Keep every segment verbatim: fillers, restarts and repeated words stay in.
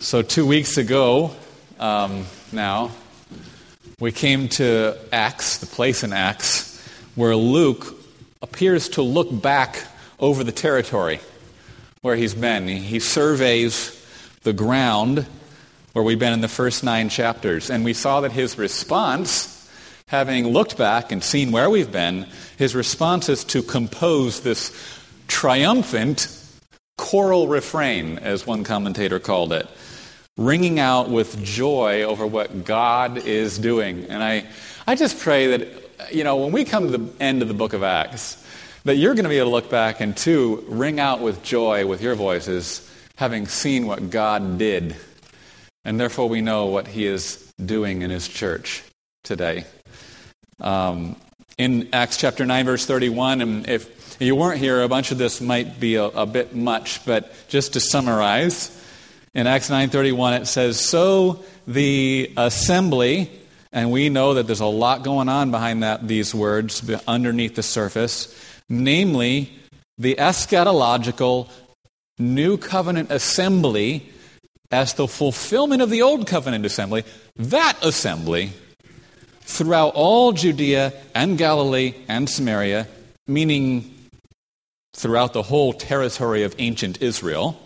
So two weeks ago um, now, we came to Acts, the place in Acts, where Luke appears to look back over the territory where he's been. He surveys the ground where we've been in the first nine chapters. And we saw that his response, having looked back and seen where we've been, his response is to compose this triumphant choral refrain, as one commentator called it, ringing out with joy over what God is doing. And I, I just pray that, you know, when we come to the end of the book of Acts, that you're going to be able to look back and, too, ring out with joy with your voices, having seen what God did. And therefore we know what he is doing in his church today. Um, in Acts chapter nine, verse thirty-one, and if you weren't here, a bunch of this might be a, a bit much, but just to summarize, in Acts nine thirty-one it says, "So the assembly," and we know that there's a lot going on behind that these words, underneath the surface, namely the eschatological New Covenant assembly as the fulfillment of the Old Covenant assembly, that assembly throughout all Judea and Galilee and Samaria, meaning throughout the whole territory of ancient Israel,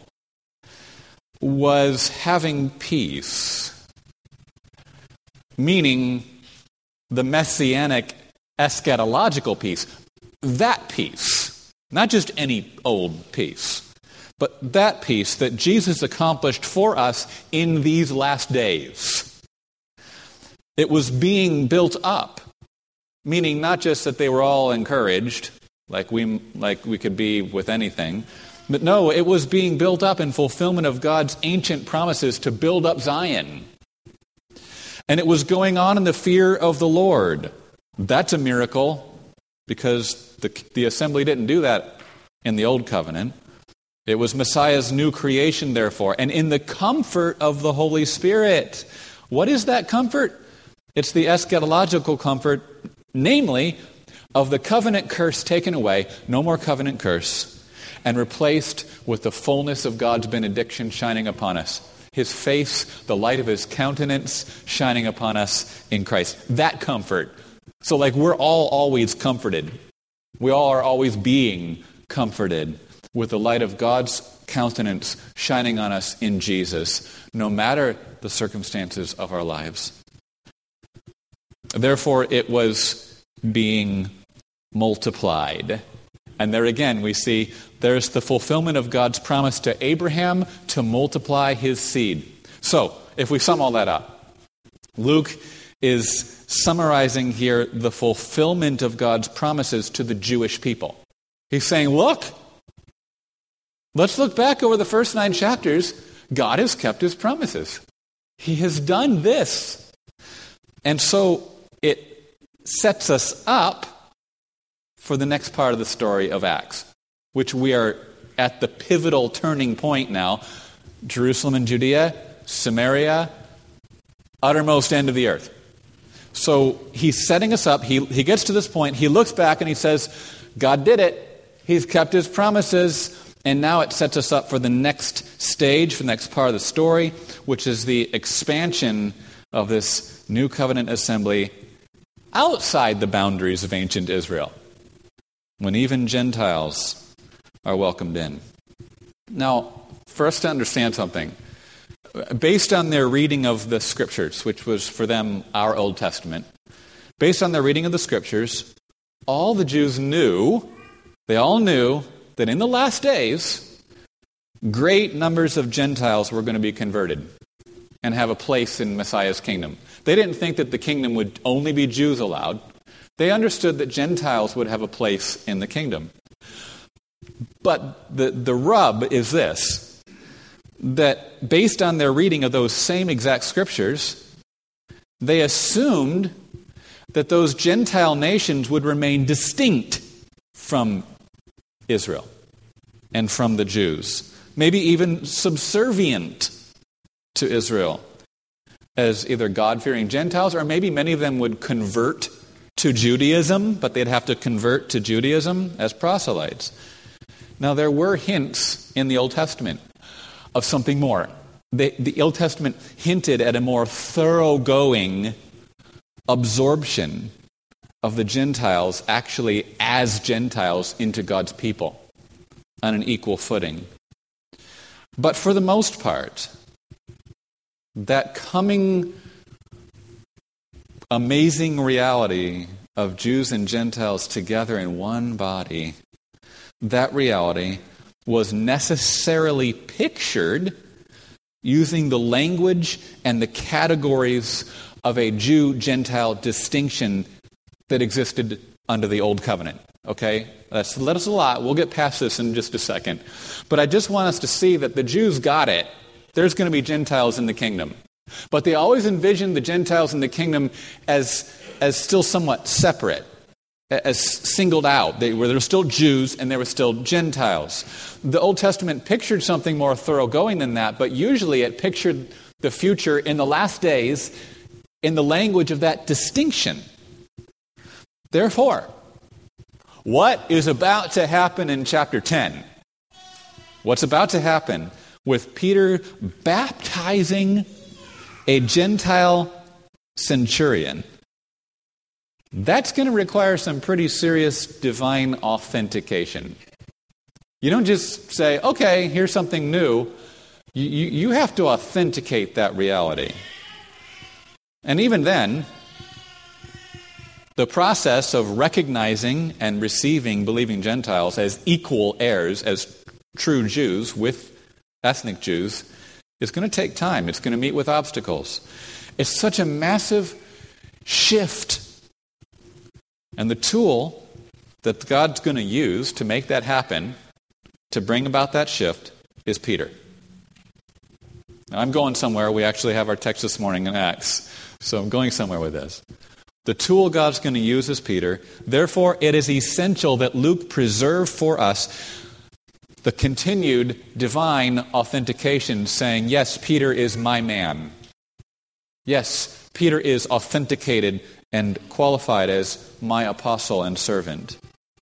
was having peace, meaning the messianic eschatological peace, that peace, not just any old peace, but that peace that Jesus accomplished for us in these last days. It was being built up, meaning not just that they were all encouraged, like we like we could be with anything, but no, it was being built up in fulfillment of God's ancient promises to build up Zion. And it was going on in the fear of the Lord. That's a miracle, because the, the assembly didn't do that in the Old Covenant. It was Messiah's new creation, therefore, and in the comfort of the Holy Spirit. What is that comfort? It's the eschatological comfort, namely, of the covenant curse taken away, no more covenant curse, and replaced with the fullness of God's benediction shining upon us. His face, the light of his countenance shining upon us in Christ. That comfort. So like we're all always comforted. We all are always being comforted with the light of God's countenance shining on us in Jesus, no matter the circumstances of our lives. Therefore, it was being multiplied. And there again, we see there's the fulfillment of God's promise to Abraham to multiply his seed. So, if we sum all that up, Luke is summarizing here the fulfillment of God's promises to the Jewish people. He's saying, look, let's look back over the first nine chapters. God has kept his promises. He has done this. And so it sets us up for the next part of the story of Acts, which we are at the pivotal turning point now. Jerusalem and Judea, Samaria, uttermost end of the earth. So he's setting us up. He, he gets to this point. He looks back and he says, God did it. He's kept his promises. And now it sets us up for the next stage, for the next part of the story, which is the expansion of this new covenant assembly outside the boundaries of ancient Israel, when even Gentiles are welcomed in. Now, for us to understand something, based on their reading of the Scriptures, which was for them our Old Testament, based on their reading of the Scriptures, all the Jews knew, they all knew that in the last days, great numbers of Gentiles were going to be converted and have a place in Messiah's kingdom. They didn't think that the kingdom would only be Jews allowed. They understood that Gentiles would have a place in the kingdom. But the, the rub is this, that based on their reading of those same exact scriptures, they assumed that those Gentile nations would remain distinct from Israel and from the Jews, maybe even subservient to Israel as either God-fearing Gentiles, or maybe many of them would convert to Judaism, but they'd have to convert to Judaism as proselytes. Now, there were hints in the Old Testament of something more. the, the Old Testament hinted at a more thoroughgoing absorption of the Gentiles actually as Gentiles into God's people on an equal footing. But for the most part, that coming amazing reality of Jews and Gentiles together in one body, that reality was necessarily pictured using the language and the categories of a Jew-Gentile distinction that existed under the Old Covenant. Okay? That's led us a lot. We'll get past this in just a second. But I just want us to see that the Jews got it. There's going to be Gentiles in the kingdom. But they always envisioned the Gentiles in the kingdom as, as still somewhat separate, as singled out. They were, they were still Jews and they were still Gentiles. The Old Testament pictured something more thoroughgoing than that, but usually it pictured the future in the last days in the language of that distinction. Therefore, what is about to happen in chapter ten? What's about to happen with Peter baptizing a Gentile centurion? That's going to require some pretty serious divine authentication. You don't just say, okay, here's something new. You, you, you have to authenticate that reality. And even then, the process of recognizing and receiving believing Gentiles as equal heirs, as true Jews with ethnic Jews, is going to take time. It's going to meet with obstacles. It's such a massive shift. And the tool that God's going to use to make that happen, to bring about that shift, is Peter. Now, I'm going somewhere. We actually have our text this morning in Acts, so I'm going somewhere with this. The tool God's going to use is Peter. Therefore, it is essential that Luke preserve for us the continued divine authentication, saying, yes, Peter is my man. Yes, Peter is authenticated and qualified as my apostle and servant.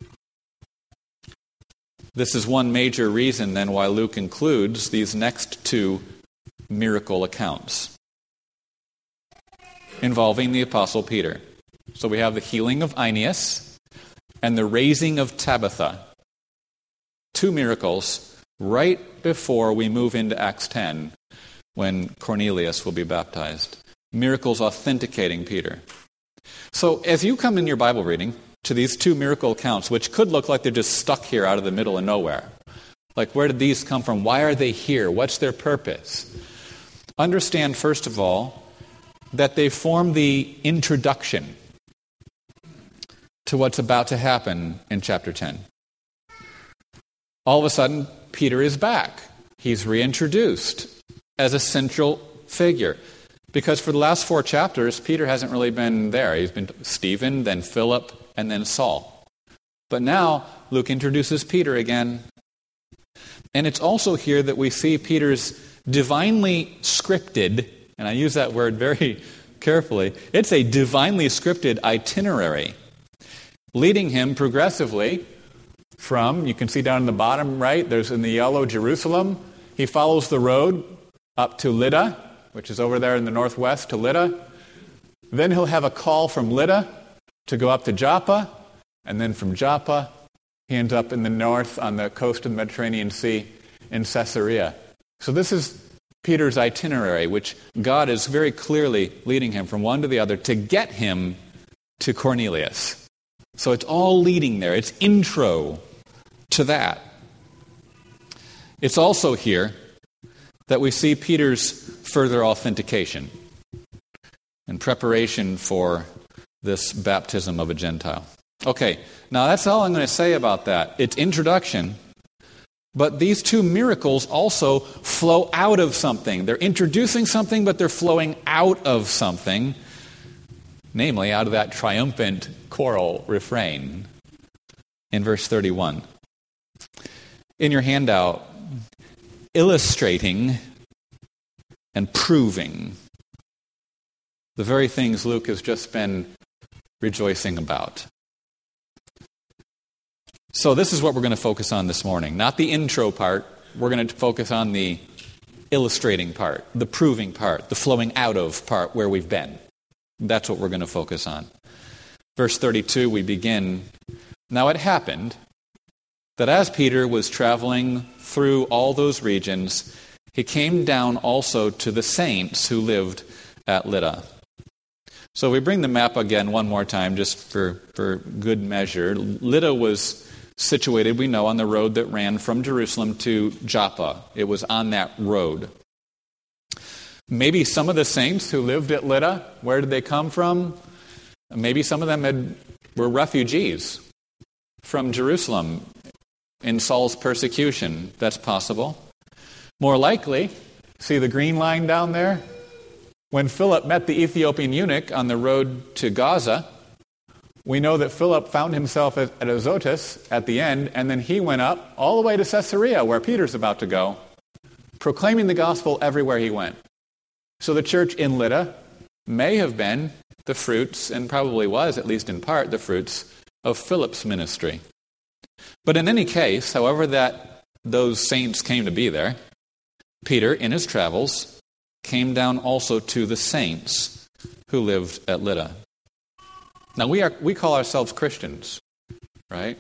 This is one major reason, then, why Luke includes these next two miracle accounts involving the apostle Peter. So we have the healing of Aeneas and the raising of Tabitha. Two miracles right before we move into Acts ten, when Cornelius will be baptized. Miracles authenticating Peter. So as you come in your Bible reading to these two miracle accounts, which could look like they're just stuck here out of the middle of nowhere, like where did these come from? Why are they here? What's their purpose? Understand, first of all, that they form the introduction to what's about to happen in chapter ten. All of a sudden, Peter is back. He's reintroduced as a central figure. Because for the last four chapters, Peter hasn't really been there. He's been Stephen, then Philip, and then Saul. But now, Luke introduces Peter again. And it's also here that we see Peter's divinely scripted, and I use that word very carefully, it's a divinely scripted itinerary, leading him progressively from, you can see down in the bottom right, there's in the yellow Jerusalem. He follows the road up to Lydda, which is over there in the northwest to Lydda. Then he'll have a call from Lydda to go up to Joppa, and then from Joppa, he ends up in the north on the coast of the Mediterranean Sea in Caesarea. So this is Peter's itinerary, which God is very clearly leading him from one to the other to get him to Cornelius. So it's all leading there. It's intro to that. It's also here that we see Peter's further authentication and preparation for this baptism of a Gentile. Okay, now that's all I'm going to say about that. It's introduction, but these two miracles also flow out of something. They're introducing something, but they're flowing out of something, namely out of that triumphant choral refrain in verse thirty-one. In your handout, illustrating and proving the very things Luke has just been rejoicing about. So this is what we're going to focus on this morning. Not the intro part. We're going to focus on the illustrating part, the proving part, the flowing out of part where we've been. That's what we're going to focus on. Verse thirty-two, we begin, "Now it happened that as Peter was traveling through all those regions, he came down also to the saints who lived at Lydda." So we bring the map again one more time just for, for good measure. Lydda was situated, we know, on the road that ran from Jerusalem to Joppa. It was on that road. Maybe some of the saints who lived at Lydda, where did they come from? Maybe some of them had, were refugees from Jerusalem in Saul's persecution. That's possible. More likely, see the green line down there? When Philip met the Ethiopian eunuch on the road to Gaza, we know that Philip found himself at Azotus at the end, and then he went up all the way to Caesarea, where Peter's about to go, proclaiming the gospel everywhere he went. So the church in Lydda may have been the fruits, and probably was, at least in part, the fruits of Philip's ministry. But in any case, however that those saints came to be there, Peter, in his travels, came down also to the saints who lived at Lydda. Now, we are we call ourselves Christians, right?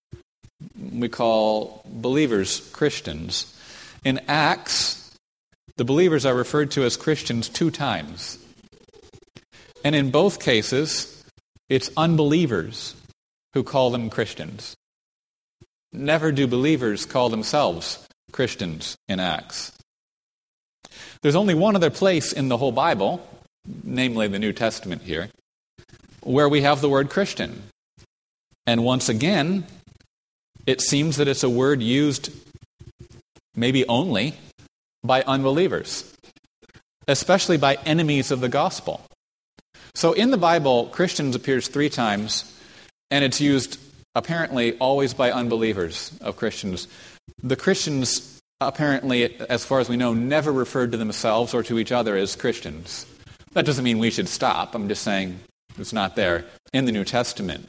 We call believers Christians. In Acts, the believers are referred to as Christians two times. And in both cases, it's unbelievers who call them Christians. Never do believers call themselves Christians in Acts. There's only one other place in the whole Bible, namely the New Testament here, where we have the word Christian. And once again, it seems that it's a word used maybe only by unbelievers, especially by enemies of the gospel. So in the Bible, Christians appears three times, and it's used apparently always by unbelievers of Christians. The Christians apparently, as far as we know, never referred to themselves or to each other as Christians. That doesn't mean we should stop. I'm just saying it's not there in the New Testament.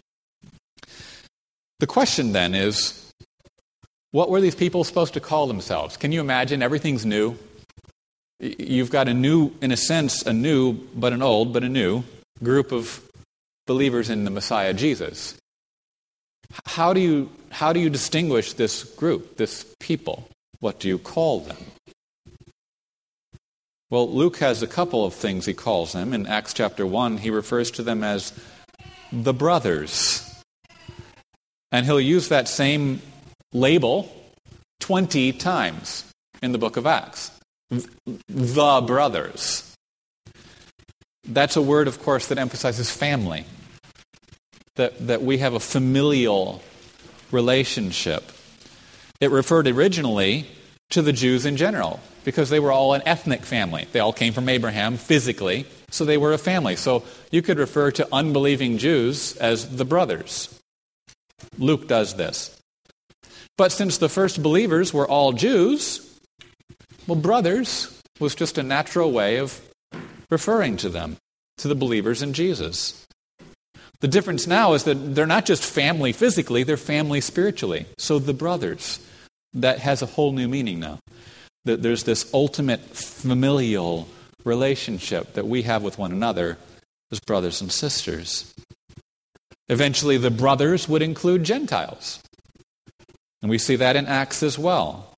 The question then is, what were these people supposed to call themselves? Can you imagine? Everything's new. You've got a new, in a sense, a new, but an old, but a new group of believers in the Messiah Jesus. How do you, how do you distinguish this group, this people? What do you call them? Well, Luke has a couple of things he calls them. In Acts chapter one, he refers to them as the brothers. And he'll use that same label twenty times in the book of Acts. The brothers. That's a word, of course, that emphasizes family. That, that we have a familial relationship. It referred originally to the Jews in general, because they were all an ethnic family. They all came from Abraham physically, so they were a family. So you could refer to unbelieving Jews as the brothers. Luke does this. But since the first believers were all Jews, well, brothers was just a natural way of referring to them, to the believers in Jesus. The difference now is that they're not just family physically, they're family spiritually. So the brothers, that has a whole new meaning now. That there's this ultimate familial relationship that we have with one another as brothers and sisters. Eventually, the brothers would include Gentiles. And we see that in Acts as well.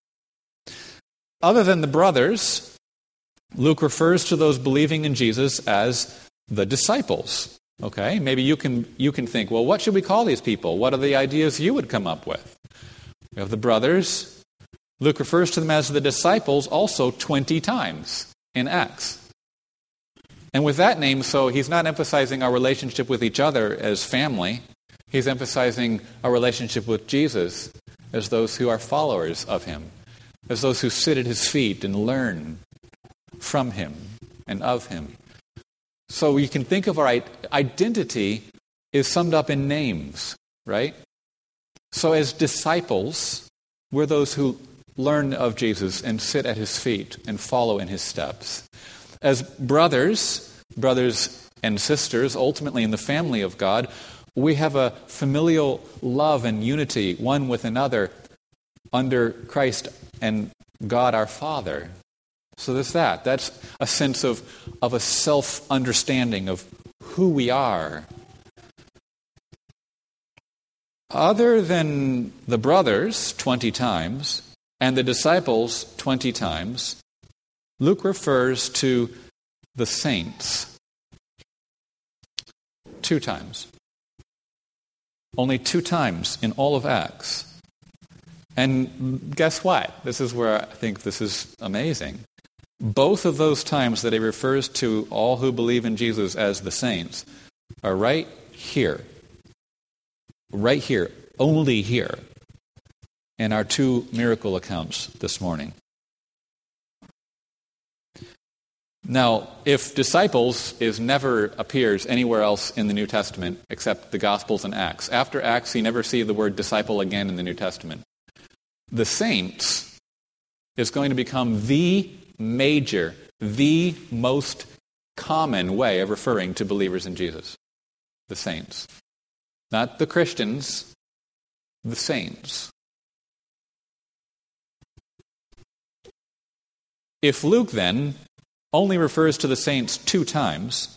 Other than the brothers, Luke refers to those believing in Jesus as the disciples. Okay, maybe you can you can think, well, what should we call these people? What are the ideas you would come up with? We have the brothers. Luke refers to them as the disciples also twenty times in Acts. And with that name, so he's not emphasizing our relationship with each other as family. He's emphasizing our relationship with Jesus as those who are followers of him, as those who sit at his feet and learn from him and of him. So you can think of our identity is summed up in names, right? So as disciples, we're those who learn of Jesus and sit at his feet and follow in his steps. As brothers, brothers and sisters, ultimately in the family of God, we have a familial love and unity one with another under Christ and God our Father. So there's that. That's a sense of, of a self-understanding of who we are. Other than the brothers twenty times and the disciples twenty times, Luke refers to the saints two times. Only two times in all of Acts. And guess what? This is where I think this is amazing. Both of those times that he refers to all who believe in Jesus as the saints are right here. Right here. Only here. In our two miracle accounts this morning. Now, if disciples is never appears anywhere else in the New Testament except the Gospels and Acts. After Acts, you never see the word disciple again in the New Testament. The saints is going to become the major, the most common way of referring to believers in Jesus. The saints. Not the Christians, the saints. If Luke then only refers to the saints two times,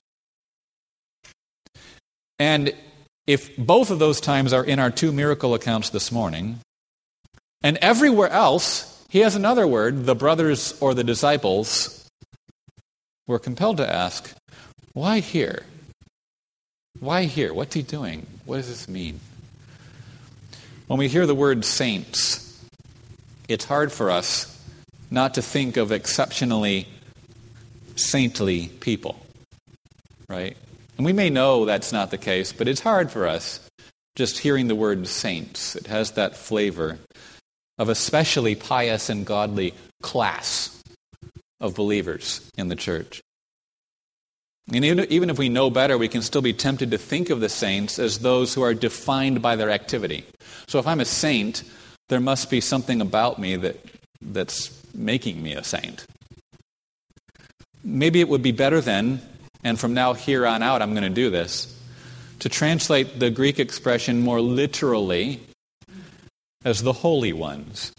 and if both of those times are in our two miracle accounts this morning, and everywhere else he has another word, the brothers or the disciples, we're compelled to ask, why here? Why here? What's he doing? What does this mean? When we hear the word saints, it's hard for us not to think of exceptionally saintly people, right? And we may know that's not the case, but it's hard for us just hearing the word saints. It has that flavor of especially pious and godly class of believers in the church. And even if we know better, we can still be tempted to think of the saints as those who are defined by their activity. So if I'm a saint, there must be something about me that that's making me a saint. Maybe it would be better then, and from now here on out I'm going to do this, to translate the Greek expression more literally as the holy ones.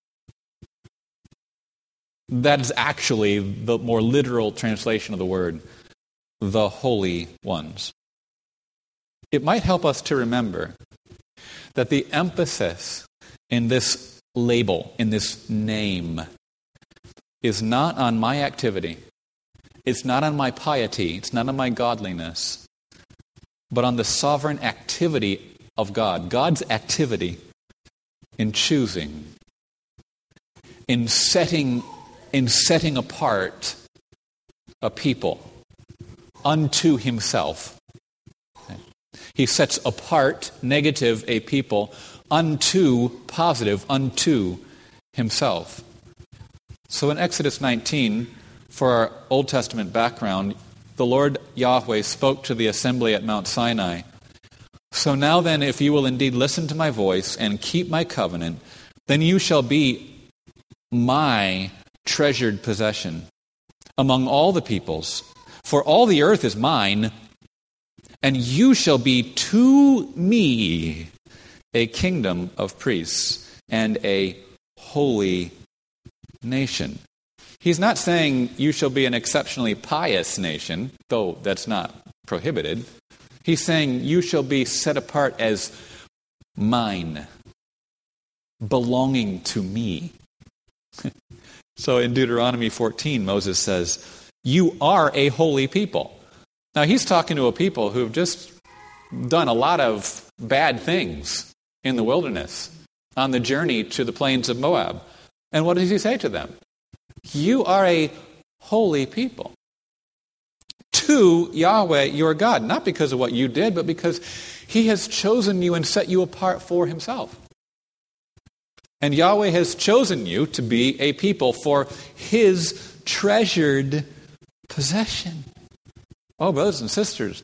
That is actually the more literal translation of the word, the holy ones. It might help us to remember that the emphasis in this label, in this name, is not on my activity. It's not on my piety. It's not on my godliness. But on the sovereign activity of God. God's activity in choosing, in setting, in setting apart a people unto himself. He sets apart, negative, a people unto, positive, unto himself. So in Exodus nineteen, for our Old Testament background, the Lord Yahweh spoke to the assembly at Mount Sinai. So now then, if you will indeed listen to my voice and keep my covenant, then you shall be my treasured possession among all the peoples. For all the earth is mine, and you shall be to me a kingdom of priests and a holy nation. He's not saying you shall be an exceptionally pious nation, though that's not prohibited. He's saying you shall be set apart as mine, belonging to me. So in Deuteronomy fourteen, Moses says, you are a holy people. Now he's talking to a people who've just done a lot of bad things in the wilderness on the journey to the plains of Moab. And what does he say to them? You are a holy people to Yahweh your God, not because of what you did, but because he has chosen you and set you apart for himself. And Yahweh has chosen you to be a people for his treasured possession. Oh, brothers and sisters,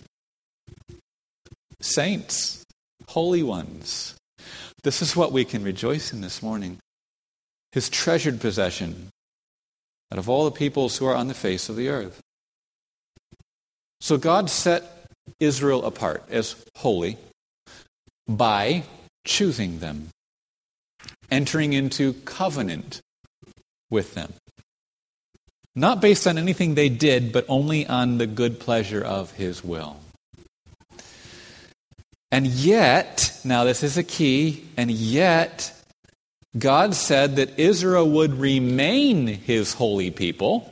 saints, holy ones, this is what we can rejoice in this morning. His treasured possession out of all the peoples who are on the face of the earth. So God set Israel apart as holy by choosing them, entering into covenant with them. Not based on anything they did, but only on the good pleasure of his will. And yet, now this is a key, and yet God said that Israel would remain his holy people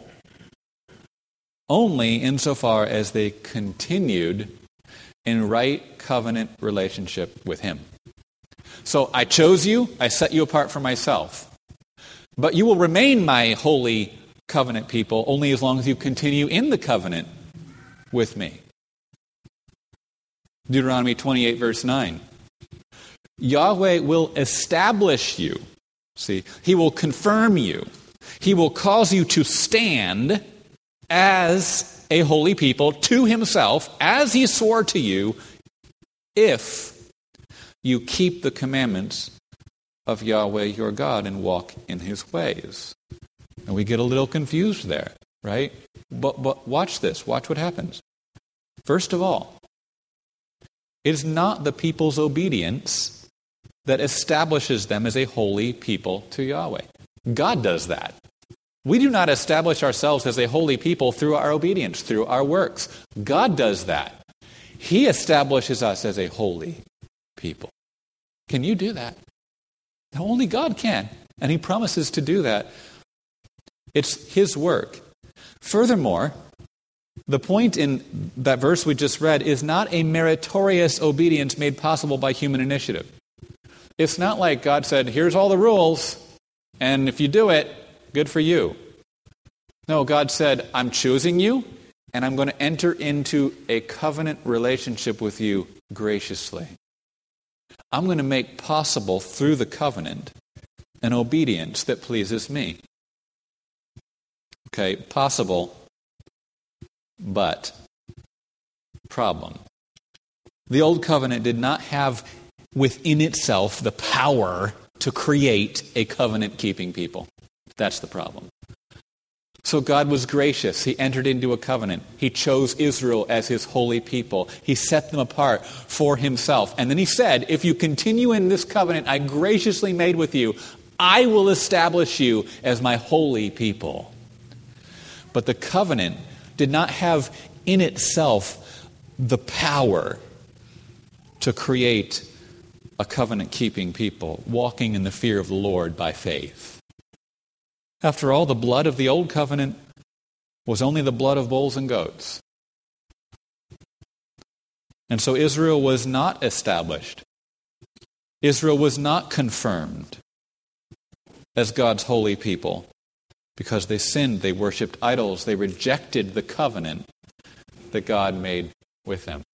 only insofar as they continued in right covenant relationship with him. So I chose you, I set you apart for myself. But you will remain my holy covenant people only as long as you continue in the covenant with me. Deuteronomy twenty-eight, verse nine. Yahweh will establish you. See, he will confirm you. He will cause you to stand as a holy people to himself, as he swore to you, if you keep the commandments of Yahweh your God and walk in his ways. And we get a little confused there, right? But, but watch this. Watch what happens. First of all, it is not the people's obedience that establishes them as a holy people to Yahweh. God does that. We do not establish ourselves as a holy people through our obedience, through our works. God does that. He establishes us as a holy people. Can you do that? Only God can. And he promises to do that. It's his work. Furthermore, the point in that verse we just read is not a meritorious obedience made possible by human initiative. It's not like God said, here's all the rules, and if you do it, good for you. No, God said, I'm choosing you, and I'm going to enter into a covenant relationship with you graciously. I'm going to make possible through the covenant an obedience that pleases me. Okay, possible, but problem. The old covenant did not have within itself the power to create a covenant-keeping people. That's the problem. So God was gracious. He entered into a covenant. He chose Israel as his holy people. He set them apart for himself. And then he said, if you continue in this covenant I graciously made with you, I will establish you as my holy people. But the covenant did not have in itself the power to create a covenant-keeping people, walking in the fear of the Lord by faith. After all, the blood of the old covenant was only the blood of bulls and goats. And so Israel was not established. Israel was not confirmed as God's holy people because they sinned, they worshipped idols, they rejected the covenant that God made with them.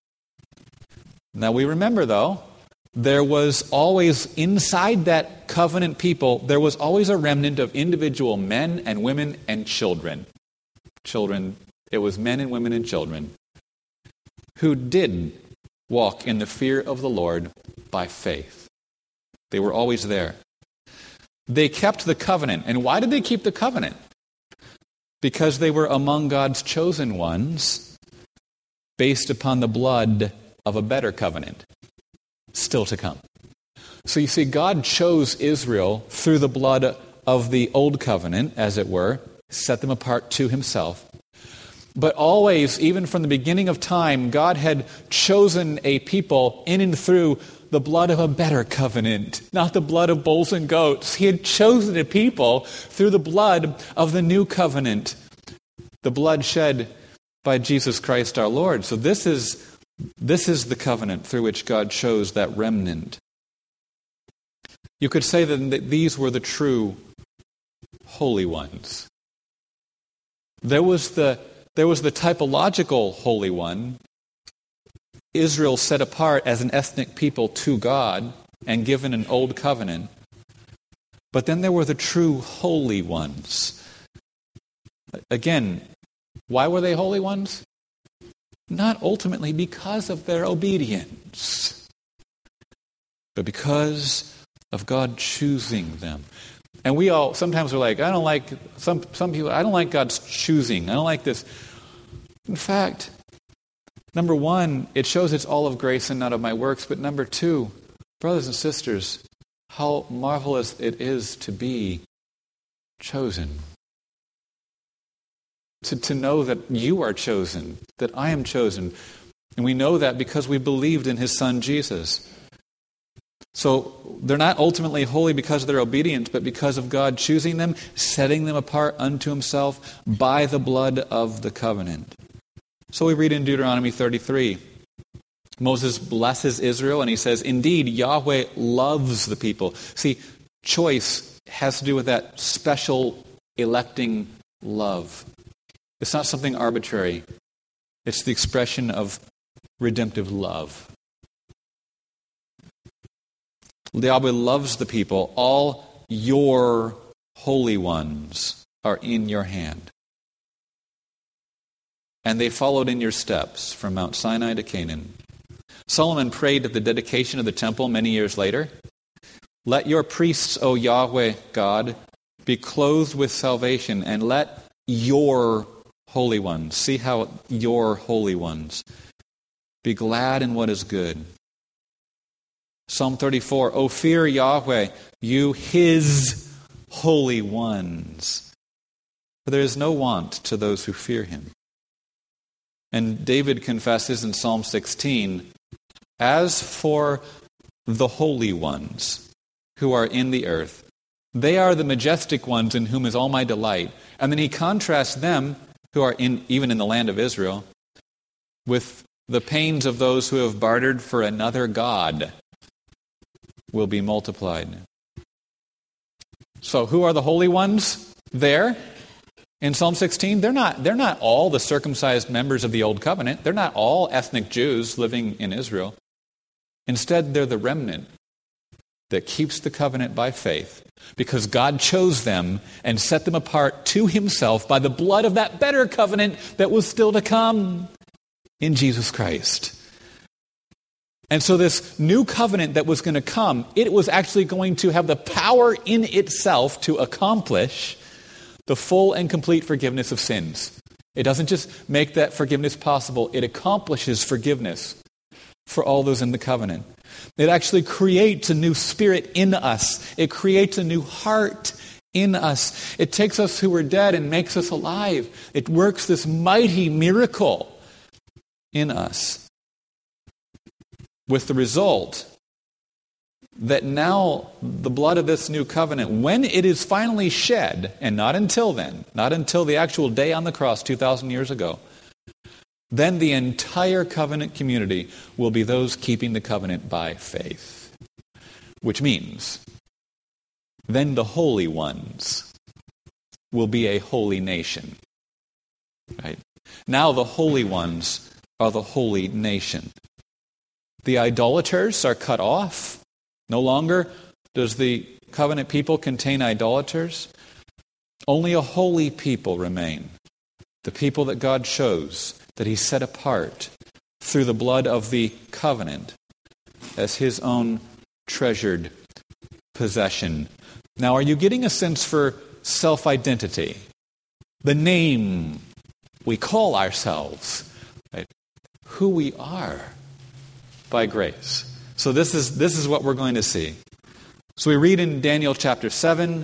Now we remember, though, there was always, inside that covenant people, there was always a remnant of individual men and women and children. Children, it was men and women and children who did walk in the fear of the Lord by faith. They were always there. They kept the covenant. And why did they keep the covenant? Because they were among God's chosen ones based upon the blood of a better covenant still to come. So you see, God chose Israel through the blood of the old covenant, as it were, set them apart to himself. But always, even from the beginning of time, God had chosen a people in and through the blood of a better covenant, not the blood of bulls and goats. He had chosen a people through the blood of the new covenant, the blood shed by Jesus Christ our Lord. So this is This is the covenant through which God chose that remnant. You could say that these were the true holy ones. There was the, there was the typological holy one, Israel set apart as an ethnic people to God and given an old covenant. But then there were the true holy ones. Again, why were they holy ones? Not ultimately because of their obedience, but because of God choosing them. And we all, sometimes we're like, I don't like, some, some people, I don't like God's choosing. I don't like this. In fact, number one, it shows it's all of grace and not of my works. But number two, brothers and sisters, how marvelous it is to be chosen. to, to know that you are chosen, that I am chosen. And we know that because we believed in his son Jesus. So they're not ultimately holy because of their obedience, but because of God choosing them, setting them apart unto himself by the blood of the covenant. So we read in Deuteronomy thirty-three, Moses blesses Israel and he says, indeed, Yahweh loves the people. See, choice has to do with that special electing love. It's not something arbitrary. It's the expression of redemptive love. Yahweh loves the people. All your holy ones are in your hand. And they followed in your steps from Mount Sinai to Canaan. Solomon prayed at the dedication of the temple many years later. Let your priests, O Yahweh God, be clothed with salvation, and let your holy ones, see how your holy ones, be glad in what is good. Psalm thirty-four, O fear Yahweh, you his holy ones, for there is no want to those who fear him. And David confesses in Psalm sixteen, as for the holy ones who are in the earth, they are the majestic ones in whom is all my delight. And then he contrasts them, who are in even in the land of Israel, with the pains of those who have bartered for another god will be multiplied. So who are the holy ones there? In Psalm sixteen, they're not, they're not all the circumcised members of the Old Covenant. They're not all ethnic Jews living in Israel. Instead, they're the remnant that keeps the covenant by faith because God chose them and set them apart to himself by the blood of that better covenant that was still to come in Jesus Christ. And so this new covenant that was going to come, it was actually going to have the power in itself to accomplish the full and complete forgiveness of sins. It doesn't just make that forgiveness possible, it accomplishes forgiveness for all those in the covenant. It actually creates a new spirit in us. It creates a new heart in us. It takes us who were dead and makes us alive. It works this mighty miracle in us. With the result that now the blood of this new covenant, when it is finally shed, and not until then, not until the actual day on the cross two thousand years ago, then the entire covenant community will be those keeping the covenant by faith. Which means, then the holy ones will be a holy nation. Right? Now the holy ones are the holy nation. The idolaters are cut off. No longer does the covenant people contain idolaters. Only a holy people remain. The people that God chose, that he set apart through the blood of the covenant as his own treasured possession. Now, are you getting a sense for self-identity? The name we call ourselves, right? Who we are by grace. So this is this is what we're going to see. So we read in Daniel chapter seven,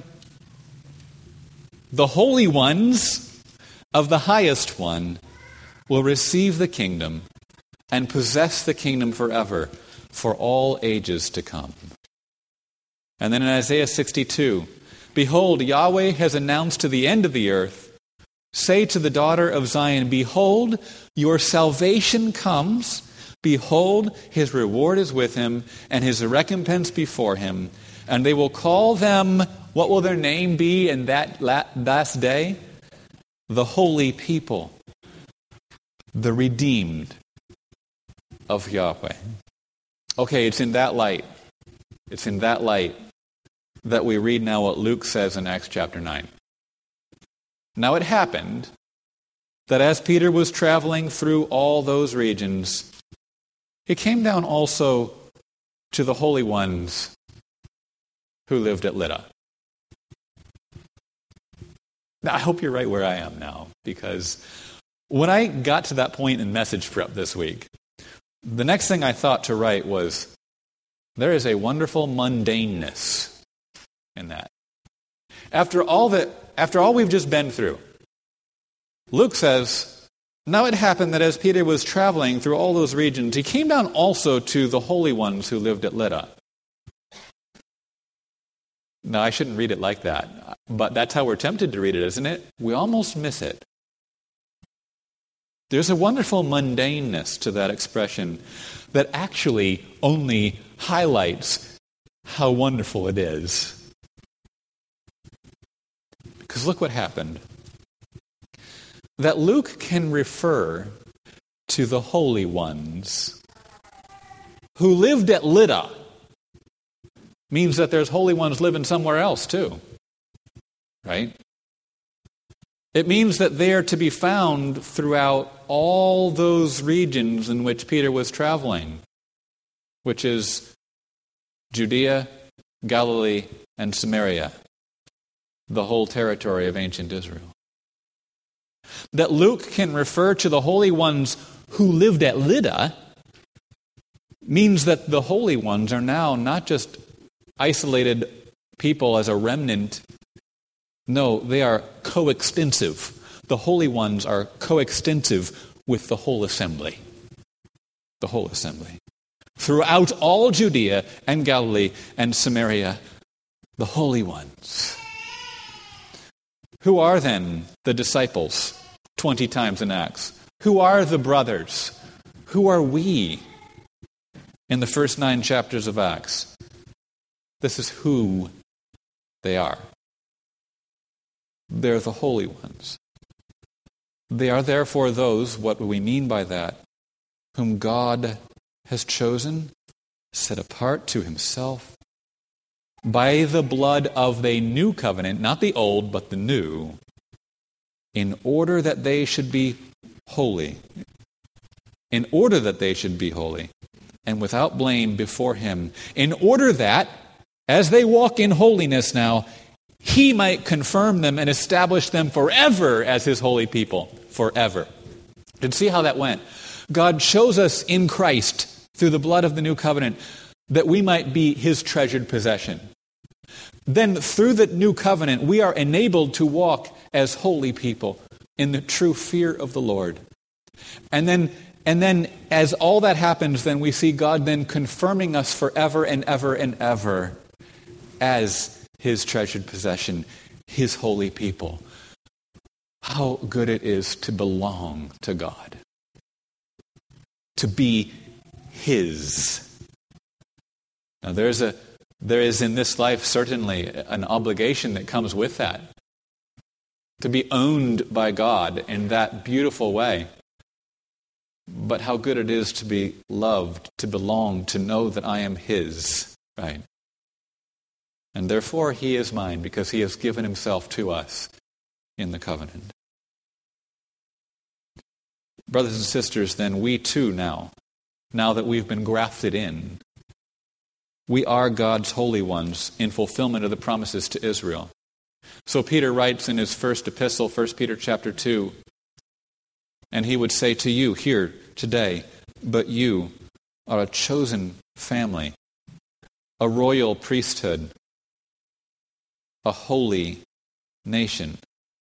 the holy ones of the highest one will receive the kingdom and possess the kingdom forever for all ages to come. And then in Isaiah sixty-two, behold, Yahweh has announced to the end of the earth, say to the daughter of Zion, behold, your salvation comes. Behold, his reward is with him, and his recompense before him. And they will call them, what will their name be in that last day? The holy people, the redeemed of Yahweh. Okay, it's in that light. It's in that light that we read now what Luke says in Acts chapter nine. Now it happened that as Peter was traveling through all those regions, he came down also to the holy ones who lived at Lydda. Now, I hope you're right where I am now, because when I got to that point in message prep this week, the next thing I thought to write was, there is a wonderful mundaneness in that. After all that, after all we've just been through, Luke says, now it happened that as Peter was traveling through all those regions, he came down also to the holy ones who lived at Lydda. Now, I shouldn't read it like that, but that's how we're tempted to read it, isn't it? We almost miss it. There's a wonderful mundaneness to that expression that actually only highlights how wonderful it is. Because look what happened. That Luke can refer to the holy ones who lived at Lydda means that there's holy ones living somewhere else too. Right? It means that they are to be found throughout all those regions in which Peter was traveling, which is Judea, Galilee, and Samaria, the whole territory of ancient Israel. That Luke can refer to the holy ones who lived at Lydda means that the holy ones are now not just isolated people as a remnant. No, they are coextensive. The holy ones are coextensive with the whole assembly. The whole assembly. Throughout all Judea and Galilee and Samaria, the holy ones. Who are then the disciples? Twenty times in Acts. Who are the brothers? Who are we? In the first nine chapters of Acts. This is who they are. They're the holy ones. They are therefore those, what we mean by that, whom God has chosen, set apart to himself, by the blood of the new covenant, not the old, but the new, in order that they should be holy. In order that they should be holy, and without blame before him. In order that, as they walk in holiness now, he might confirm them and establish them forever as his holy people. Forever. And see how that went. God chose us in Christ through the blood of the new covenant that we might be his treasured possession. Then through the new covenant, we are enabled to walk as holy people in the true fear of the Lord. And then, and then as all that happens, then we see God then confirming us forever and ever and ever as his treasured possession, his holy people. How good it is to belong to God. To be his. Now there's a there is in this life certainly an obligation that comes with that. To be owned by God in that beautiful way. But how good it is to be loved, to belong, to know that I am his, right? And therefore he is mine because he has given himself to us in the covenant. Brothers and sisters, then we too now, now that we've been grafted in, we are God's holy ones in fulfillment of the promises to Israel. So Peter writes in his first epistle, First Peter chapter two, and he would say to you here today, but you are a chosen family, a royal priesthood, a holy nation,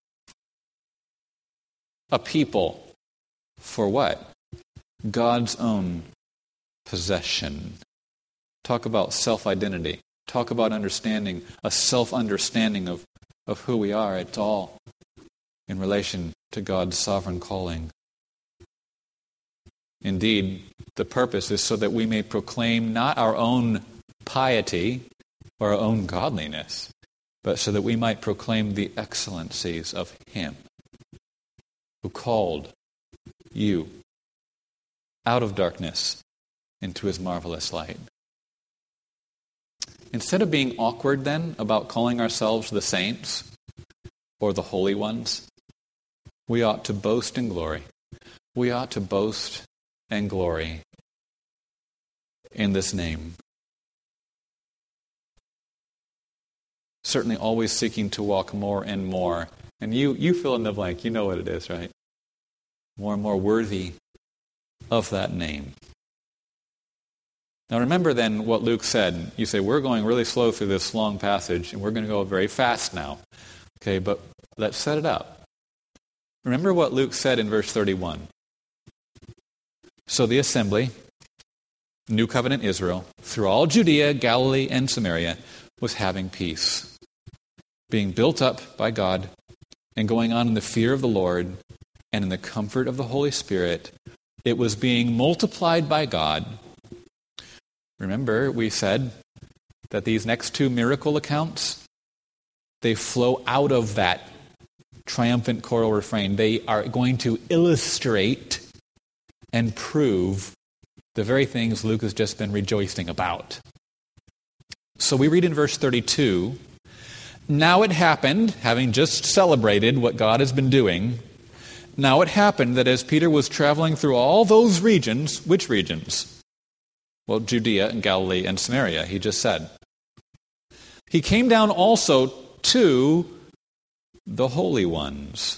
a people for what? God's own possession. Talk about self-identity. Talk about understanding, a self-understanding of, of who we are. It's all in relation to God's sovereign calling. Indeed, the purpose is so that we may proclaim not our own piety or our own godliness, but so that we might proclaim the excellencies of him who called you out of darkness into his marvelous light. Instead of being awkward then about calling ourselves the saints or the holy ones, we ought to boast in glory. We ought to boast and glory in this name. Certainly always seeking to walk more and more. And you, you fill in the blank. You know what it is, right? More and more worthy of that name. Now remember then what Luke said. You say, we're going really slow through this long passage, and we're going to go very fast now. Okay, but let's set it up. Remember what Luke said in verse thirty-one. So the assembly, New Covenant Israel, through all Judea, Galilee, and Samaria, was having peace, being built up by God, and going on in the fear of the Lord and in the comfort of the Holy Spirit. It was being multiplied by God. Remember, we said that these next two miracle accounts, they flow out of that triumphant choral refrain. They are going to illustrate and prove the very things Luke has just been rejoicing about. So we read in verse thirty-two, now it happened, having just celebrated what God has been doing, now it happened that as Peter was traveling through all those regions, which regions? Well, Judea and Galilee and Samaria, he just said. He came down also to the holy ones,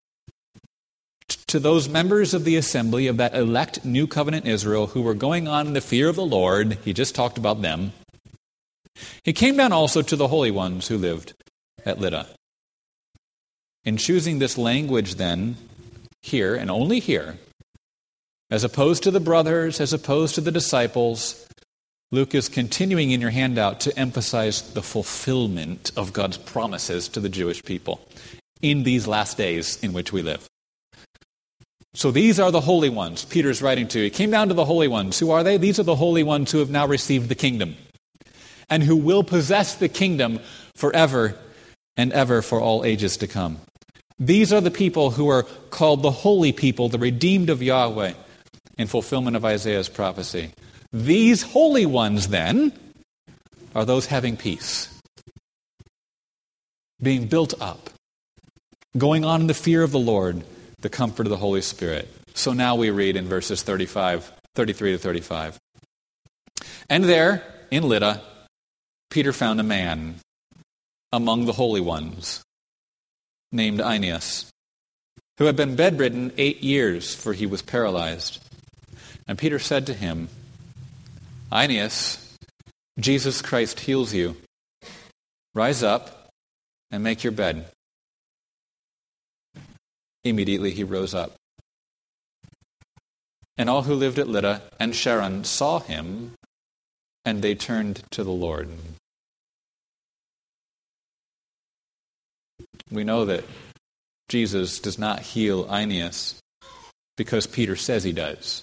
to those members of the assembly of that elect New Covenant Israel who were going on in the fear of the Lord. He just talked about them. He came down also to the holy ones who lived at Lydda. In choosing this language then, here and only here, as opposed to the brothers, as opposed to the disciples, Luke is continuing in your handout to emphasize the fulfillment of God's promises to the Jewish people in these last days in which we live. So these are the holy ones Peter's writing to. He came down to the holy ones. Who are they? These are the holy ones who have now received the kingdom and who will possess the kingdom forever and ever for all ages to come. These are the people who are called the holy people, the redeemed of Yahweh, in fulfillment of Isaiah's prophecy. These holy ones, then, are those having peace, being built up, going on in the fear of the Lord, the comfort of the Holy Spirit. So now we read in verses thirty-five, thirty-three to thirty-five. And there, in Lydda, Peter found a man among the holy ones, named Aeneas, who had been bedridden eight years, for he was paralyzed. And Peter said to him, Aeneas, Jesus Christ heals you. Rise up and make your bed. Immediately he rose up. And all who lived at Lydda and Sharon saw him, and they turned to the Lord. We know that Jesus does not heal Aeneas because Peter says he does.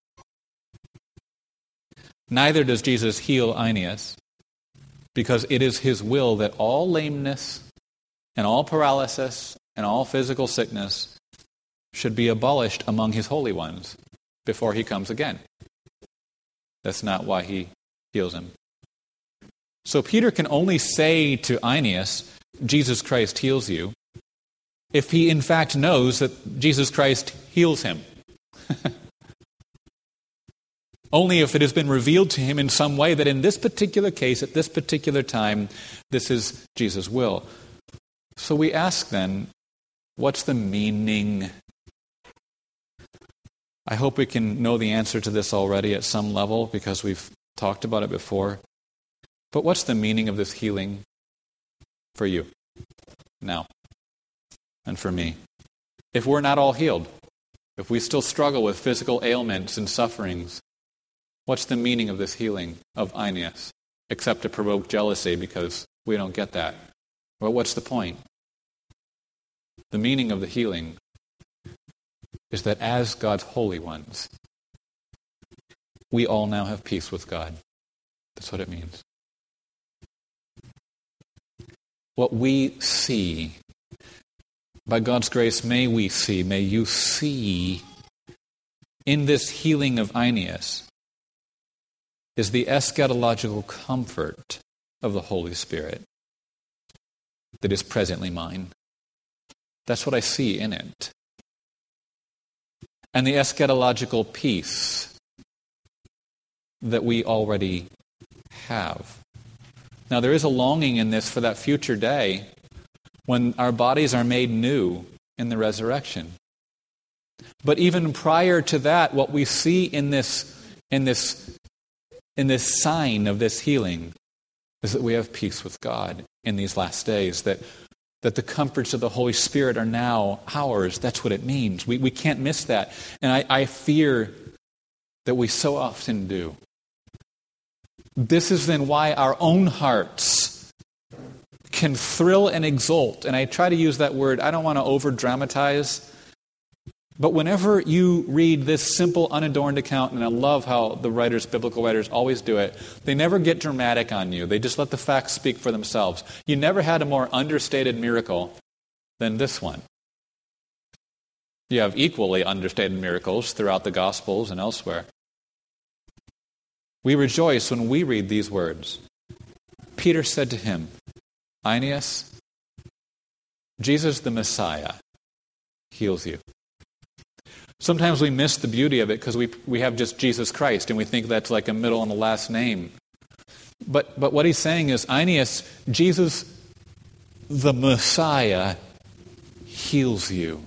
Neither does Jesus heal Aeneas because it is his will that all lameness and all paralysis and all physical sickness should be abolished among his holy ones before he comes again. That's not why he heals him. So Peter can only say to Aeneas, Jesus Christ heals you, if he in fact knows that Jesus Christ heals him. Only if it has been revealed to him in some way that in this particular case, at this particular time, this is Jesus' will. So we ask then, what's the meaning? I hope we can know the answer to this already at some level because we've talked about it before. But what's the meaning of this healing for you now and for me? If we're not all healed, if we still struggle with physical ailments and sufferings, what's the meaning of this healing of Aeneas? Except to provoke jealousy because we don't get that. Well, what's the point? The meaning of the healing is that as God's holy ones, we all now have peace with God. That's what it means. What we see, by God's grace, may we see, may you see in this healing of Aeneas is the eschatological comfort of the Holy Spirit that is presently mine. That's what I see in it. And the eschatological peace that we already have. Now, there is a longing in this for that future day when our bodies are made new in the resurrection. But even prior to that, what we see in this, in this, in this sign of this healing is that we have peace with God in these last days, that that the comforts of the Holy Spirit are now ours. That's what it means. We, we can't miss that. And I, I fear that we so often do. This is then why our own hearts can thrill and exult. And I try to use that word, I don't want to over-dramatize. But whenever you read this simple, unadorned account, and I love how the writers, biblical writers, always do it, they never get dramatic on you. They just let the facts speak for themselves. You never had a more understated miracle than this one. You have equally understated miracles throughout the Gospels and elsewhere. We rejoice when we read these words. Peter said to him, Aeneas, Jesus the Messiah heals you. Sometimes we miss the beauty of it because we we have just Jesus Christ and we think that's like a middle and a last name. But but what he's saying is, Aeneas, Jesus the Messiah heals you.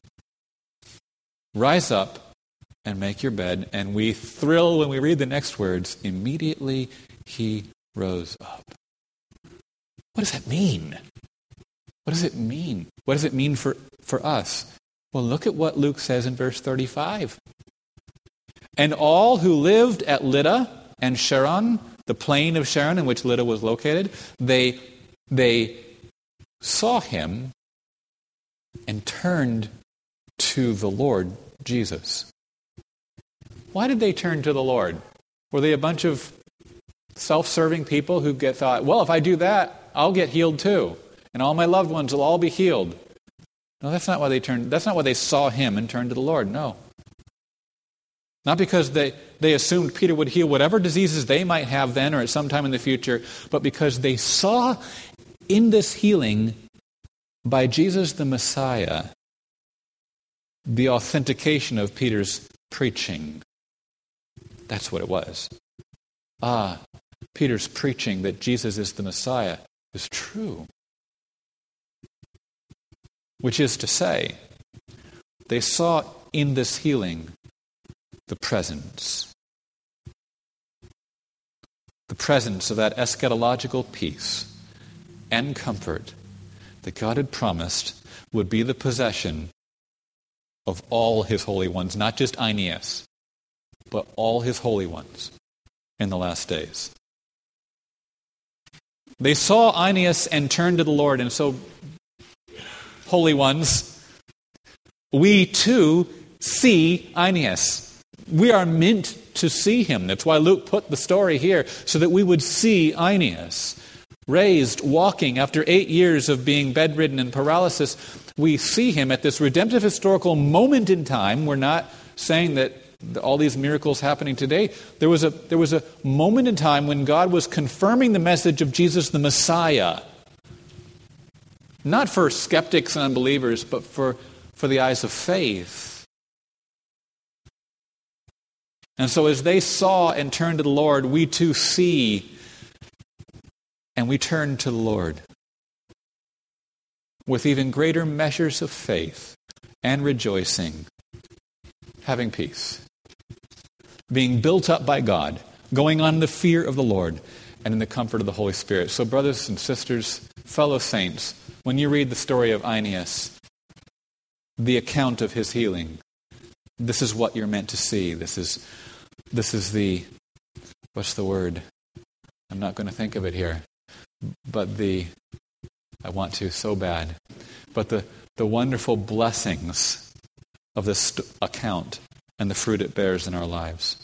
Rise up and make your bed. And we thrill when we read the next words. Immediately he rose up. What does that mean? What does it mean? What does it mean for, for us? Well, look at what Luke says in verse thirty-five. And all who lived at Lydda and Sharon, the plain of Sharon in which Lydda was located, they, they saw him and turned to the Lord Jesus. Why did they turn to the Lord? Were they a bunch of self-serving people who get thought, well, if I do that, I'll get healed too, and all my loved ones will all be healed? No, that's not why they turned. That's not why they saw him and turned to the Lord. No. Not because they, they assumed Peter would heal whatever diseases they might have then or at some time in the future, but because they saw in this healing by Jesus the Messiah the authentication of Peter's preaching. That's what it was. Ah, Peter's preaching that Jesus is the Messiah is true. Which is to say, they saw in this healing the presence. The presence of that eschatological peace and comfort that God had promised would be the possession of all his holy ones, not just Aeneas, but all his holy ones in the last days. They saw Aeneas and turned to the Lord, and so, holy ones, we too see Aeneas. We are meant to see him. That's why Luke put the story here, so that we would see Aeneas. Raised, walking, after eight years of being bedridden and paralysis, we see him at this redemptive historical moment in time. We're not saying that all these miracles happening today. There was a, there was a moment in time when God was confirming the message of Jesus the Messiah. Not for skeptics and unbelievers, but for, for the eyes of faith. And so as they saw and turned to the Lord, we too see and we turn to the Lord with even greater measures of faith and rejoicing, having peace, being built up by God, going on in the fear of the Lord and in the comfort of the Holy Spirit. So brothers and sisters, fellow saints, when you read the story of Aeneas, the account of his healing, this is what you're meant to see. This is, this is the, what's the word? I'm not going to think of it here. But the, I want to so bad, but the, the wonderful blessings of this st- account and the fruit it bears in our lives.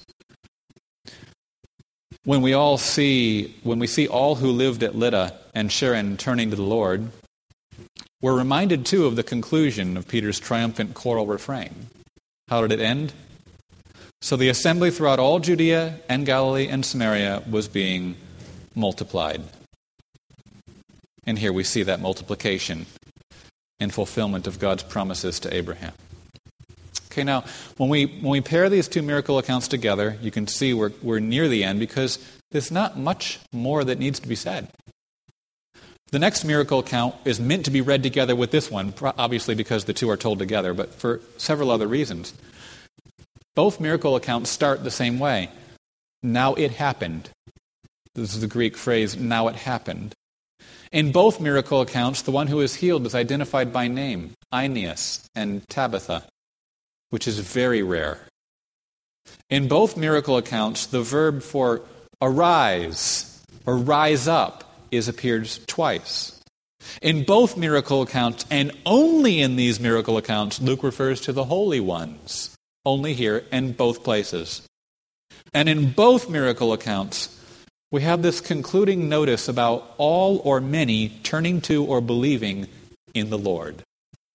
When we all see, when we see all who lived at Lydda and Sharon turning to the Lord, we're reminded too of the conclusion of Peter's triumphant choral refrain. How did it end? So the assembly throughout all Judea and Galilee and Samaria was being multiplied. And here we see that multiplication in fulfillment of God's promises to Abraham. Okay, now, when we when we pair these two miracle accounts together, you can see we're, we're near the end because there's not much more that needs to be said. The next miracle account is meant to be read together with this one, obviously because the two are told together, but for several other reasons. Both miracle accounts start the same way. Now it happened. This is the Greek phrase, now it happened. In both miracle accounts, the one who is healed is identified by name, Aeneas and Tabitha, which is very rare. In both miracle accounts, the verb for arise or rise up is appeared twice. In both miracle accounts, and only in these miracle accounts, Luke refers to the holy ones, only here in both places. And in both miracle accounts, we have this concluding notice about all or many turning to or believing in the Lord.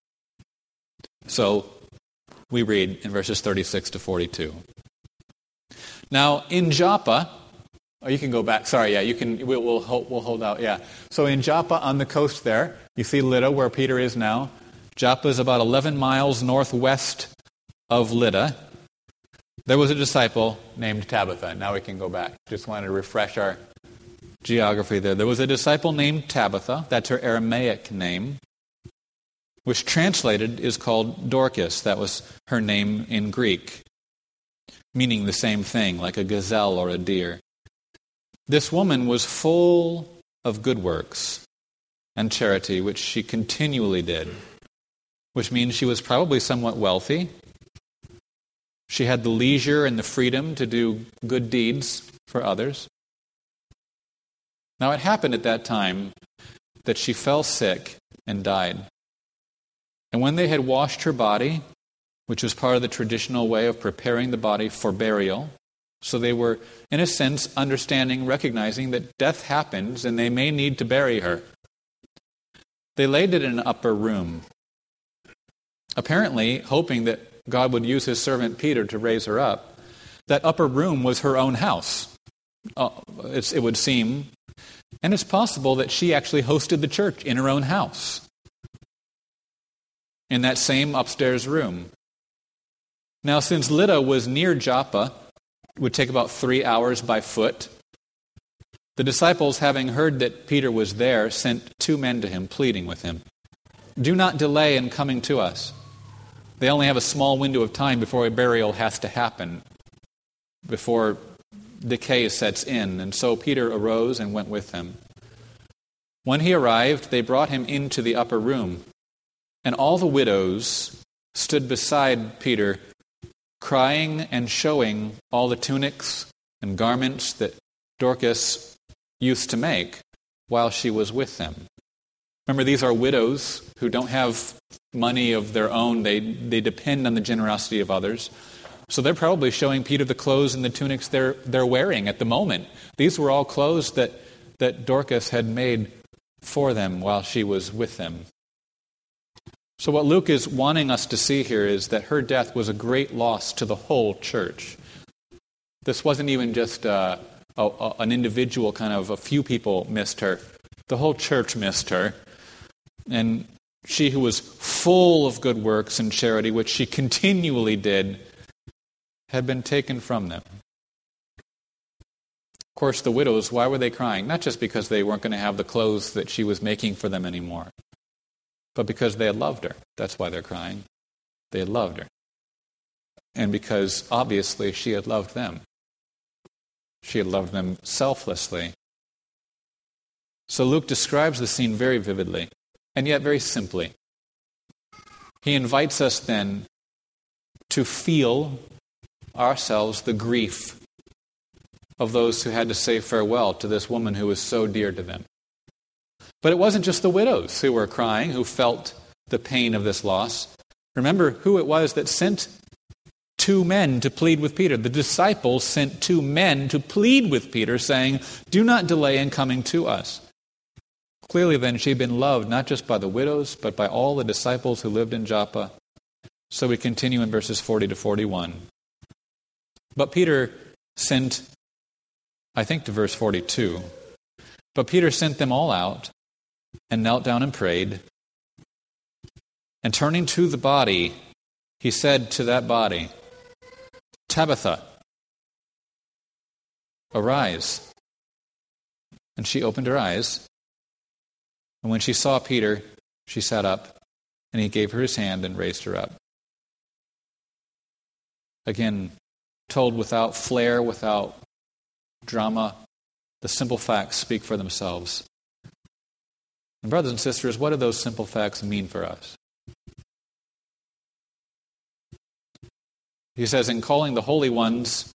So, we read in verses thirty-six to forty-two. Now, in Joppa, oh, you can go back. Sorry, yeah, you can. We'll, we'll, hold, we'll hold out. Yeah. So in Joppa on the coast there, you see Lydda, where Peter is now. Joppa is about eleven miles northwest of Lydda. There was a disciple named Tabitha. Now we can go back. Just wanted to refresh our geography there. There was a disciple named Tabitha. That's her Aramaic name, which translated is called Dorcas. That was her name in Greek, meaning the same thing, like a gazelle or a deer. This woman was full of good works and charity, which she continually did, which means she was probably somewhat wealthy. She had the leisure and the freedom to do good deeds for others. Now, it happened at that time that she fell sick and died. And when they had washed her body, which was part of the traditional way of preparing the body for burial, so they were, in a sense, understanding, recognizing that death happens and they may need to bury her. They laid it in an upper room, apparently hoping that God would use his servant Peter to raise her up. That upper room was her own house, uh, it's, it would seem. And it's possible that she actually hosted the church in her own house, in that same upstairs room. Now, since Lydda was near Joppa, it would take about three hours by foot. The disciples, having heard that Peter was there, sent two men to him, pleading with him, "Do not delay in coming to us." They only have a small window of time before a burial has to happen, before decay sets in. And so Peter arose and went with them. When he arrived, they brought him into the upper room, and all the widows stood beside Peter, crying and showing all the tunics and garments that Dorcas used to make while she was with them. Remember, these are widows who don't have money of their own. They, they depend on the generosity of others. So they're probably showing Peter the clothes and the tunics they're, they're wearing at the moment. These were all clothes that, that Dorcas had made for them while she was with them. So what Luke is wanting us to see here is that her death was a great loss to the whole church. This wasn't even just uh, a, a, an individual kind of, a few people missed her. The whole church missed her. And she who was full of good works and charity, which she continually did, had been taken from them. Of course, the widows, why were they crying? Not just because they weren't going to have the clothes that she was making for them anymore, but because they had loved her. That's why they're crying. They had loved her. And because, obviously, she had loved them. She had loved them selflessly. So Luke describes the scene very vividly, and yet very simply. He invites us then to feel ourselves the grief of those who had to say farewell to this woman who was so dear to them. But it wasn't just the widows who were crying, who felt the pain of this loss. Remember who it was that sent two men to plead with Peter. The disciples sent two men to plead with Peter, saying, "Do not delay in coming to us." Clearly then she had been loved not just by the widows, but by all the disciples who lived in Joppa. So we continue in verses forty to forty-one. But Peter sent, I think to verse forty-two, but Peter sent them all out and knelt down and prayed. And turning to the body, he said to that body, "Tabitha, arise." And she opened her eyes. And when she saw Peter, she sat up, and he gave her his hand and raised her up. Again, told without flair, without drama, the simple facts speak for themselves. And brothers and sisters, what do those simple facts mean for us? He says, in calling the holy ones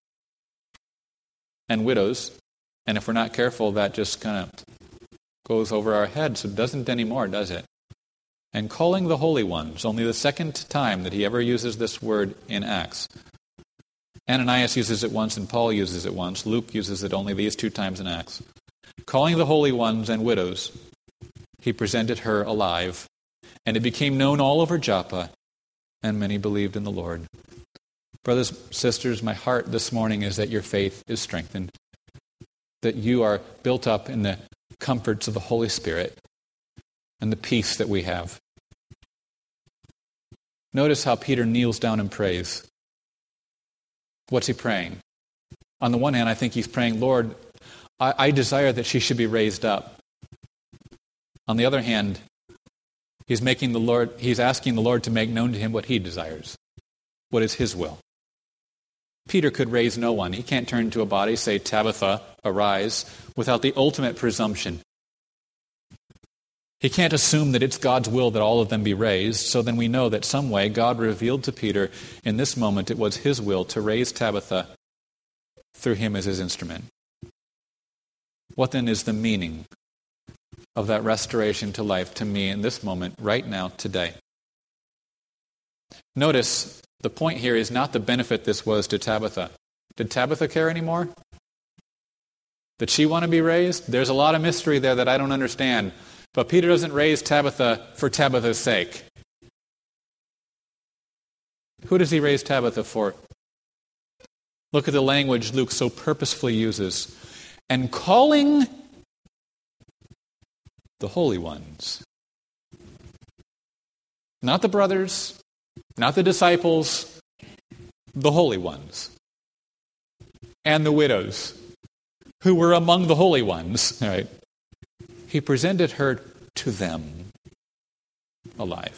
and widows, and if we're not careful, that just kind of goes over our heads. It doesn't anymore, does it? And calling the holy ones, only the second time that he ever uses this word in Acts. Ananias uses it once and Paul uses it once. Luke uses it only these two times in Acts. Calling the holy ones and widows, he presented her alive, and it became known all over Joppa, and many believed in the Lord. Brothers, sisters, my heart this morning is that your faith is strengthened, that you are built up in the comforts of the Holy Spirit and the peace that we have. Notice how Peter kneels down and prays. What's he praying? On the one hand, I think he's praying, Lord, I, I desire that she should be raised up. On the other hand, he's making the Lord, he's asking the Lord to make known to him what he desires. What is his will? Peter could raise no one. He can't turn to a body, say, Tabitha, arise, without the ultimate presumption. He can't assume that it's God's will that all of them be raised, so then we know that some way God revealed to Peter in this moment it was his will to raise Tabitha through him as his instrument. What then is the meaning of that restoration to life to me in this moment, right now, today? Notice, the point here is not the benefit this was to Tabitha. Did Tabitha care anymore? Did she want to be raised? There's a lot of mystery there that I don't understand. But Peter doesn't raise Tabitha for Tabitha's sake. Who does he raise Tabitha for? Look at the language Luke so purposefully uses. And calling the holy ones. Not the brothers, not the disciples, the holy ones. And the widows, who were among the holy ones. All right. He presented her to them alive.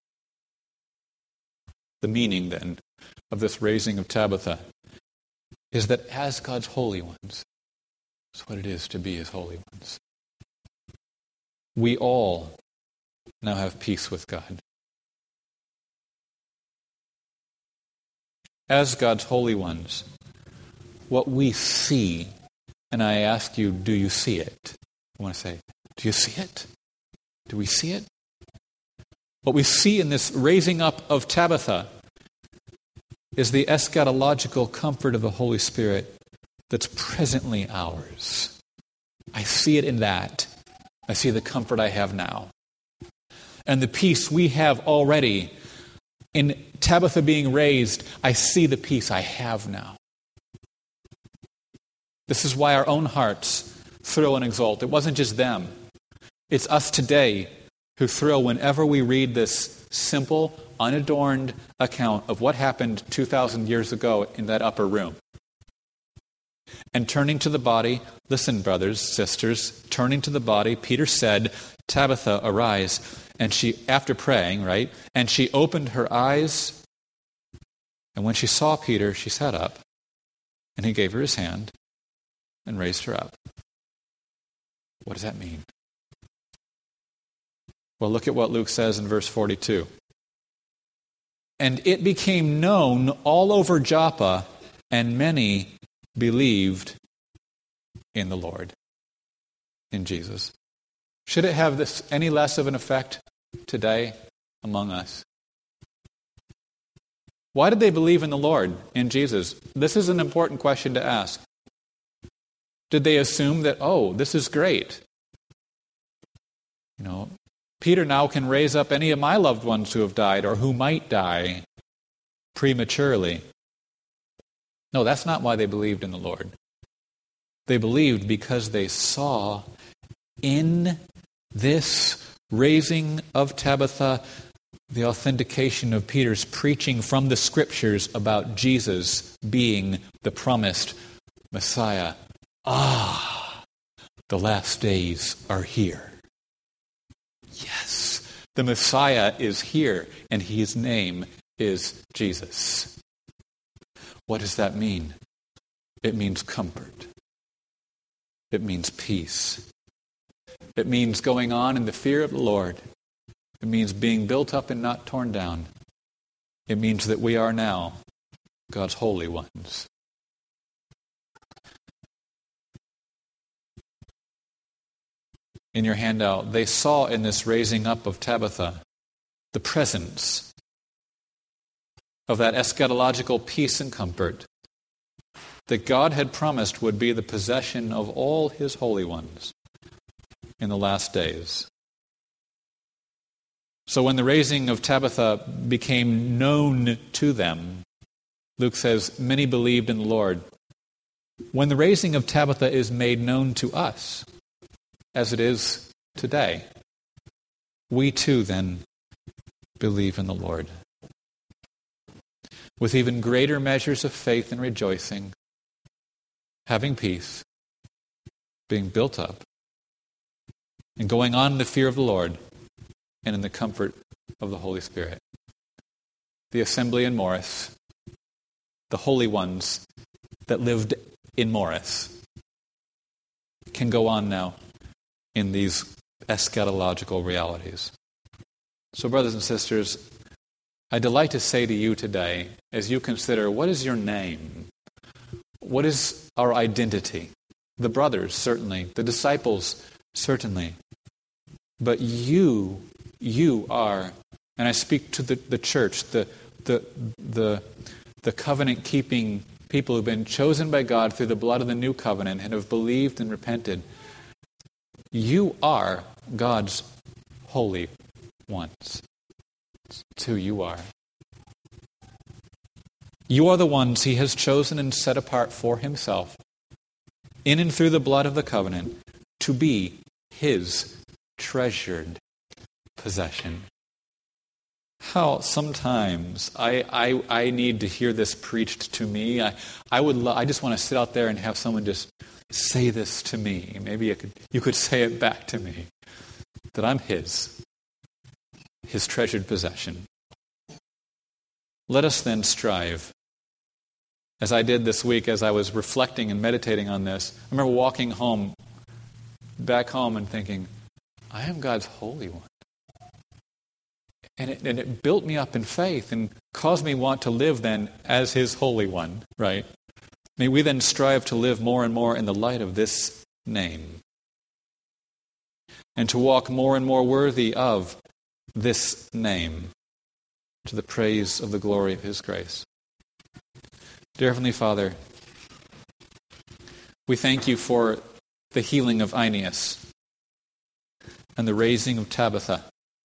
The meaning, then, of this raising of Tabitha is that as God's holy ones, that's what it is to be his holy ones. We all now have peace with God. As God's holy ones, what we see, and I ask you, do you see it? I want to say, do you see it? Do we see it? What we see in this raising up of Tabitha is the eschatological comfort of the Holy Spirit that's presently ours. I see it in that. I see the comfort I have now. And the peace we have already. In Tabitha being raised, I see the peace I have now. This is why our own hearts thrill and exult. It wasn't just them. It's us today who thrill whenever we read this simple, unadorned account of what happened two thousand years ago in that upper room. And turning to the body, listen, brothers, sisters, turning to the body, Peter said, Tabitha, arise. And she, after praying, right, and she opened her eyes, and when she saw Peter, she sat up, and he gave her his hand and raised her up. What does that mean? Well, look at what Luke says in verse forty-two. And it became known all over Joppa, and many believed in the Lord, in Jesus. Should it have this any less of an effect today among us? Why did they believe in the Lord, in Jesus? This is an important question to ask. Did they assume that, oh, this is great? You know, Peter now can raise up any of my loved ones who have died or who might die prematurely. No, that's not why they believed in the Lord. They believed because they saw in this raising of Tabitha the authentication of Peter's preaching from the Scriptures about Jesus being the promised Messiah. Ah, the last days are here. Yes, the Messiah is here, and his name is Jesus. What does that mean? It means comfort. It means peace. It means going on in the fear of the Lord. It means being built up and not torn down. It means that we are now God's holy ones. In your handout, they saw in this raising up of Tabitha the presence of that eschatological peace and comfort that God had promised would be the possession of all his holy ones in the last days. So when the raising of Tabitha became known to them, Luke says, many believed in the Lord. When the raising of Tabitha is made known to us, as it is today, we too then believe in the Lord. With even greater measures of faith and rejoicing, having peace, being built up, and going on in the fear of the Lord and in the comfort of the Holy Spirit. The assembly in Morris, the holy ones that lived in Morris, can go on now in these eschatological realities. So, brothers and sisters, I delight to say to you today, as you consider, what is your name? What is our identity? The brothers, certainly. The disciples, certainly. But you, you are, and I speak to the, the church, the, the, the, the covenant-keeping people who've been chosen by God through the blood of the new covenant and have believed and repented. You are God's holy ones. It's who you are. You are the ones he has chosen and set apart for himself, in and through the blood of the covenant, to be his treasured possession. How sometimes I, I, I need to hear this preached to me. I, I would lo- I just want to sit out there and have someone just say this to me. Maybe you could, you could say it back to me, that I'm his, his treasured possession. Let us then strive. As I did this week, as I was reflecting and meditating on this, I remember walking home, back home and thinking, I am God's holy one. And it, and it built me up in faith and caused me want to live then as his holy one, right? May we then strive to live more and more in the light of this name, and to walk more and more worthy of this name, to the praise of the glory of his grace. Dear Heavenly Father, we thank you for the healing of Aeneas and the raising of Tabitha.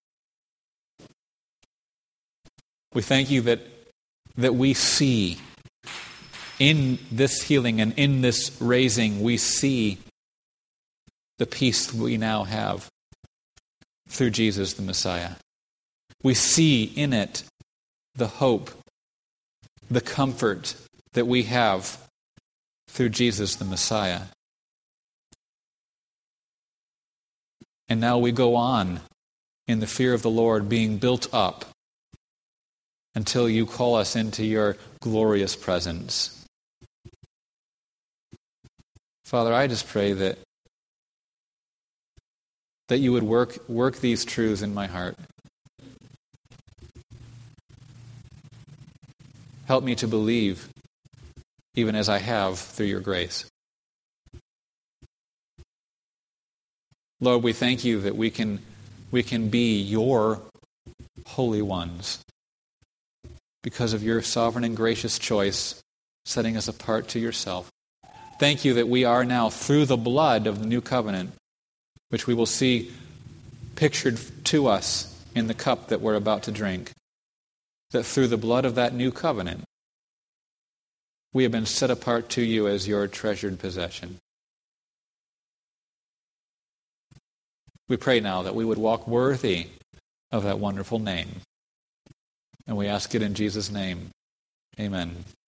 We thank you that, that we see in this healing and in this raising, we see the peace we now have through Jesus the Messiah. We see in it the hope, the comfort that we have through Jesus the Messiah. And now we go on in the fear of the Lord, being built up until you call us into your glorious presence. Father, I just pray that that you would work work these truths in my heart. Help me to believe, even as I have through your grace. Lord, we thank you that we can we can be your holy ones because of your sovereign and gracious choice, setting us apart to yourself. Thank you that we are now, through the blood of the new covenant, which we will see pictured to us in the cup that we're about to drink, that through the blood of that new covenant, we have been set apart to you as your treasured possession. We pray now that we would walk worthy of that wonderful name. And we ask it in Jesus' name. Amen.